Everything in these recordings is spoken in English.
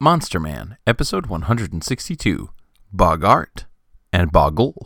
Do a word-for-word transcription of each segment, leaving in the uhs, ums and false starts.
Monster Man, Episode one hundred sixty-two, Boggart and Boggle.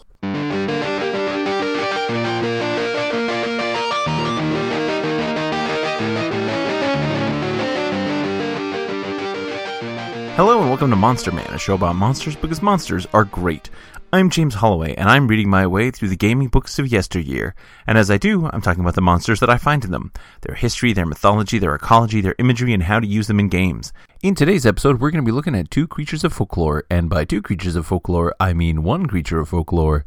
Hello and welcome to Monster Man, a show about monsters because monsters are great. I'm James Holloway, and I'm reading my way through the gaming books of yesteryear. And as I do, I'm talking about the monsters that I find in them, their history, their mythology, their ecology, their imagery, and how to use them in games. In today's episode, we're going to be looking at two creatures of folklore, and by two creatures of folklore, I mean one creature of folklore.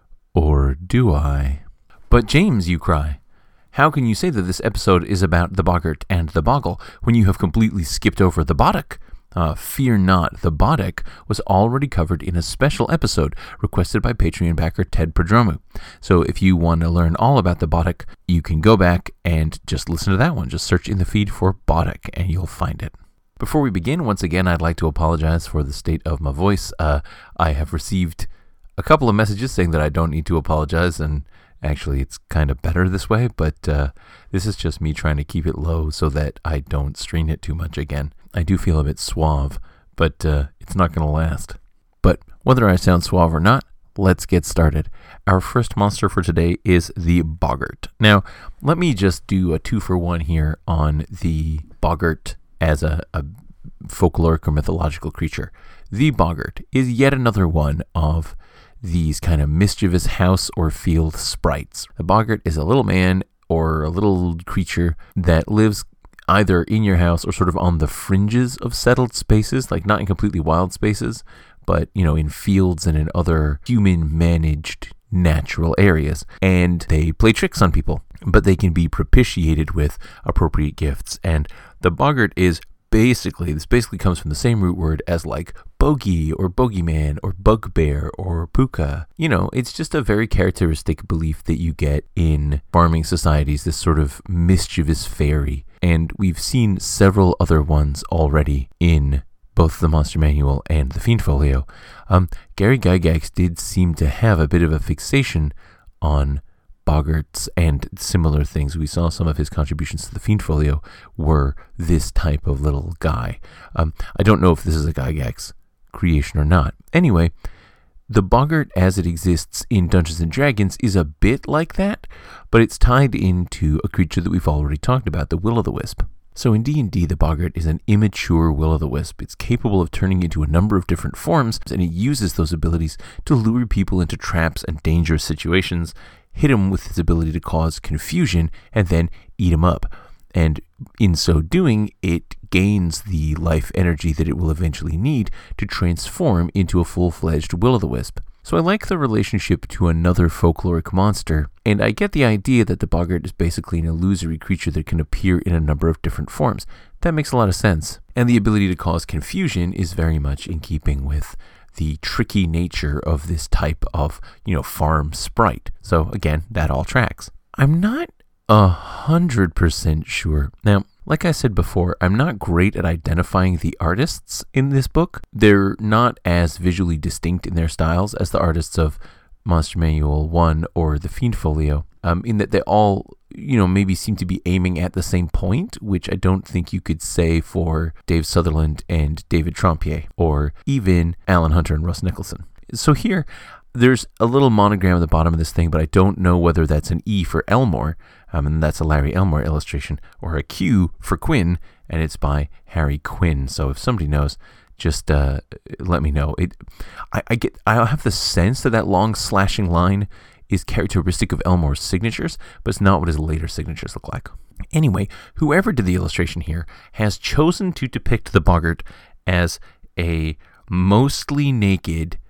Or do I? But James, you cry, how can you say that this episode is about the Boggart and the Boggle when you have completely skipped over the Bodach? Uh, fear not, the Bodach was already covered in a special episode requested by Patreon backer Ted Prodromou. So if you want to learn all about the Bodach, you can go back and just listen to that one. Just search in the feed for Bodach and you'll find it. Before we begin, once again, I'd like to apologize for the state of my voice. Uh, I have received a couple of messages saying that I don't need to apologize, and actually it's kind of better this way, but uh, this is just me trying to keep it low so that I don't strain it too much again. I do feel a bit suave, but uh, it's not going to last. But whether I sound suave or not, let's get started. Our first monster for today is the Boggart. Now, let me just do a two for one here on the Boggart as a, a folkloric or mythological creature. The Boggart is yet another one of these kind of mischievous house or field sprites. The Boggart is a little man or a little creature that lives either in your house or sort of on the fringes of settled spaces, like not in completely wild spaces, but, you know, in fields and in other human-managed natural areas. And they play tricks on people, but they can be propitiated with appropriate gifts. And the Boggart is basically, this basically comes from the same root word as like bogey or bogeyman or bugbear or puka. You know, it's just a very characteristic belief that you get in farming societies, this sort of mischievous fairy. And we've seen several other ones already in both the Monster Manual and the Fiend Folio. Um, Gary Gygax did seem to have a bit of a fixation on Boggarts and similar things. We saw some of his contributions to the Fiend Folio were this type of little guy. Um, I don't know if this is a Gygax creation or not. Anyway, the Boggart as it exists in Dungeons and Dragons is a bit like that, but it's tied into a creature that we've already talked about, the Will-o'-the-Wisp. So in D and D, the Boggart is an immature Will-o'-the-Wisp. It's capable of turning into a number of different forms, and it uses those abilities to lure people into traps and dangerous situations, hit them with its ability to cause confusion, and then eat them up. And in so doing, it gains the life energy that it will eventually need to transform into a full-fledged Will-o'-the-Wisp. So I like the relationship to another folkloric monster, and I get the idea that the Boggart is basically an illusory creature that can appear in a number of different forms. That makes a lot of sense. And the ability to cause confusion is very much in keeping with the tricky nature of this type of, you know, farm sprite. So again, that all tracks. I'm not a hundred percent sure. Now, like I said before, I'm not great at identifying the artists in this book. They're not as visually distinct in their styles as the artists of Monster Manual one or the Fiend Folio, um, in that they all, you know, maybe seem to be aiming at the same point, which I don't think you could say for Dave Sutherland and David Trompier, or even Alan Hunter and Russ Nicholson. So here, there's a little monogram at the bottom of this thing, but I don't know whether that's an E for Elmore, um, and that's a Larry Elmore illustration, or a Q for Quinn, and it's by Harry Quinn. So if somebody knows, just uh, let me know. It, I, I get, I have the sense that that long slashing line is characteristic of Elmore's signatures, but it's not what his later signatures look like. Anyway, whoever did the illustration here has chosen to depict the Boggart as a mostly naked,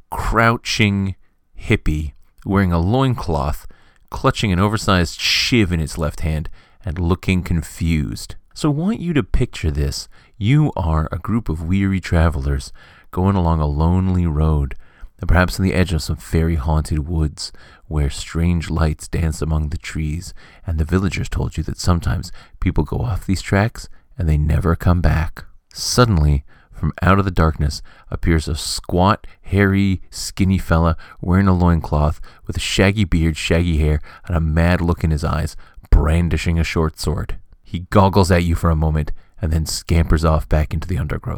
crouching hippie wearing a loincloth, clutching an oversized shiv in its left hand, and looking confused. So I want you to picture this. You are a group of weary travelers going along a lonely road, perhaps on the edge of some fairy-haunted woods where strange lights dance among the trees, and the villagers told you that sometimes people go off these tracks and they never come back. Suddenly, from out of the darkness appears a squat, hairy, skinny fella wearing a loincloth with a shaggy beard, shaggy hair, and a mad look in his eyes, brandishing a short sword. He goggles at you for a moment and then scampers off back into the undergrowth.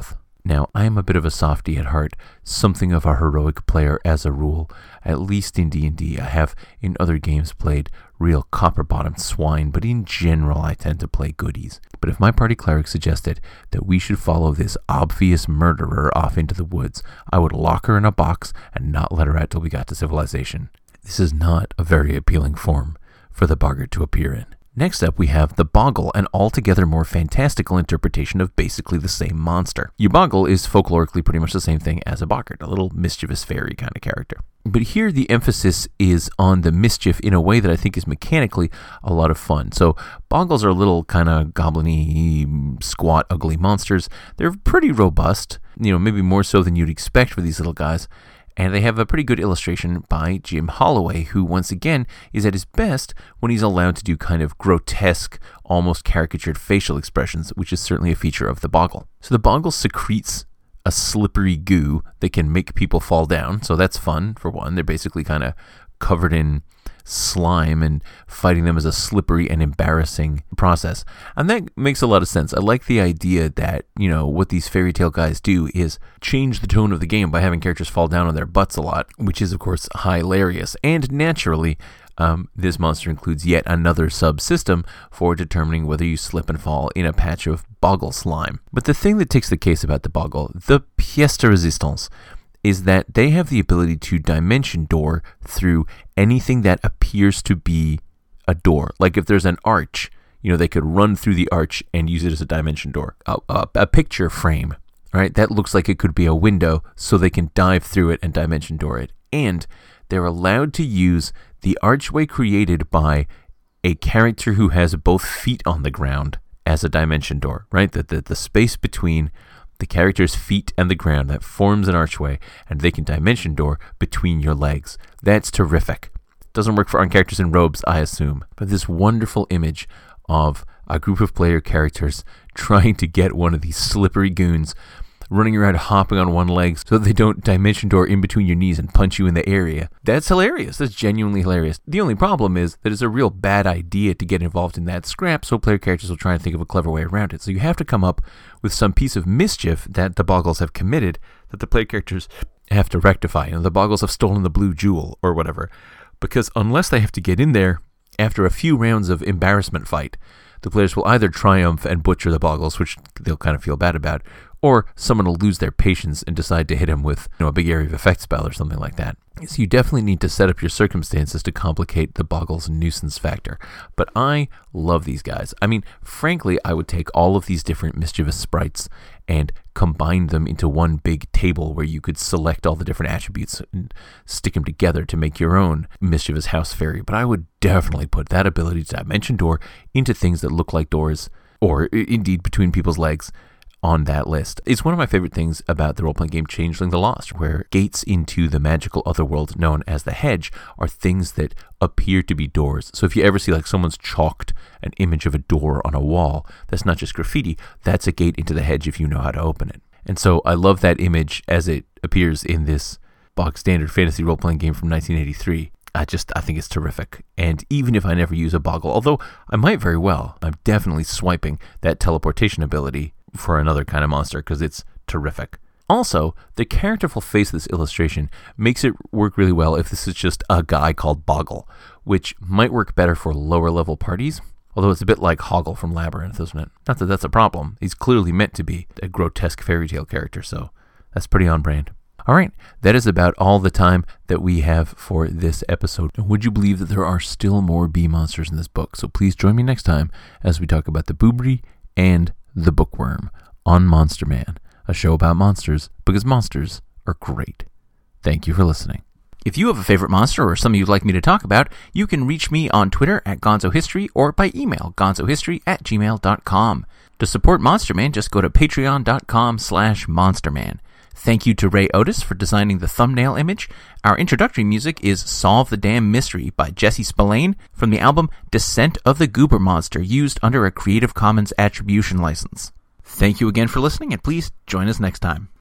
Now, I am a bit of a softie at heart, something of a heroic player as a rule. At least in D and D, I have in other games played real copper-bottomed swine, but in general I tend to play goodies. But if my party cleric suggested that we should follow this obvious murderer off into the woods, I would lock her in a box and not let her out till we got to civilization. This is not a very appealing form for the boggart to appear in. Next up, we have the Boggle, an altogether more fantastical interpretation of basically the same monster. Your Boggle is folklorically pretty much the same thing as a boggart, a little mischievous fairy kind of character. But here the emphasis is on the mischief in a way that I think is mechanically a lot of fun. So Boggles are little kind of goblin-y, squat, ugly monsters. They're pretty robust, you know, maybe more so than you'd expect for these little guys. And they have a pretty good illustration by Jim Holloway, who once again is at his best when he's allowed to do kind of grotesque, almost caricatured facial expressions, which is certainly a feature of the Boggle. So the Boggle secretes a slippery goo that can make people fall down, so that's fun, for one. They're basically kind of covered in slime, and fighting them is a slippery and embarrassing process. And that makes a lot of sense. I like the idea that, you know, what these fairy tale guys do is change the tone of the game by having characters fall down on their butts a lot, which is, of course, hilarious. And naturally, um, this monster includes yet another subsystem for determining whether you slip and fall in a patch of Boggle slime. But the thing that takes the case about the Boggle, the pièce de résistance, is that they have the ability to dimension door through anything that appears to be a door. Like if there's an arch, you know, they could run through the arch and use it as a dimension door. A, a, a picture frame, right? That looks like it could be a window, so they can dive through it and dimension door it. And they're allowed to use the archway created by a character who has both feet on the ground as a dimension door, right? The, the, the space between the character's feet and the ground that forms an archway, and they can dimension door between your legs. That's terrific. Doesn't work for on characters in robes, I assume. But this wonderful image of a group of player characters trying to get one of these slippery goons, running around hopping on one leg so that they don't dimension door in between your knees and punch you in the area. That's hilarious. That's genuinely hilarious. The only problem is that it's a real bad idea to get involved in that scrap, so player characters will try and think of a clever way around it. So you have to come up with some piece of mischief that the Boggles have committed that the player characters have to rectify. You know, the Boggles have stolen the blue jewel or whatever. Because unless they have to get in there after a few rounds of embarrassment fight, the players will either triumph and butcher the Boggles, which they'll kind of feel bad about, or someone will lose their patience and decide to hit him with, you know, a big area of effect spell or something like that. So you definitely need to set up your circumstances to complicate the Boggles' nuisance factor. But I love these guys. I mean, frankly, I would take all of these different mischievous sprites and combine them into one big table where you could select all the different attributes and stick them together to make your own mischievous house fairy. But I would definitely put that ability to dimension door into things that look like doors, or indeed between people's legs, on that list. It's one of my favorite things about the role-playing game Changeling the Lost, where gates into the magical otherworld known as the Hedge are things that appear to be doors. So if you ever see like someone's chalked an image of a door on a wall, that's not just graffiti, that's a gate into the Hedge if you know how to open it. And so I love that image as it appears in this box standard fantasy role-playing game from nineteen eighty-three. I just, I think it's terrific. And even if I never use a Boggle, although I might very well, I'm definitely swiping that teleportation ability for another kind of monster because it's terrific. Also, the characterful face of this illustration makes it work really well if this is just a guy called Boggle, which might work better for lower level parties, although it's a bit like Hoggle from Labyrinth, isn't it? Not that that's a problem. He's clearly meant to be a grotesque fairy tale character, so that's pretty on brand. All right, that is about all the time that we have for this episode. Would you believe that there are still more bee monsters in this book? So please join me next time as we talk about the Boobry and the Bookworm on Monster Man, a show about monsters because monsters are great. Thank you for listening. If you have a favorite monster or something you'd like me to talk about, you can reach me on Twitter at GonzoHistory or by email, gonzohistory at gmail dot com. To support Monster Man, just go to patreon.com slash monsterman. Thank you to Ray Otis for designing the thumbnail image. Our introductory music is Solve the Damn Mystery by Jesse Spillane from the album Descent of the Goober Monster, used under a Creative Commons Attribution license. Thank you again for listening, and please join us next time.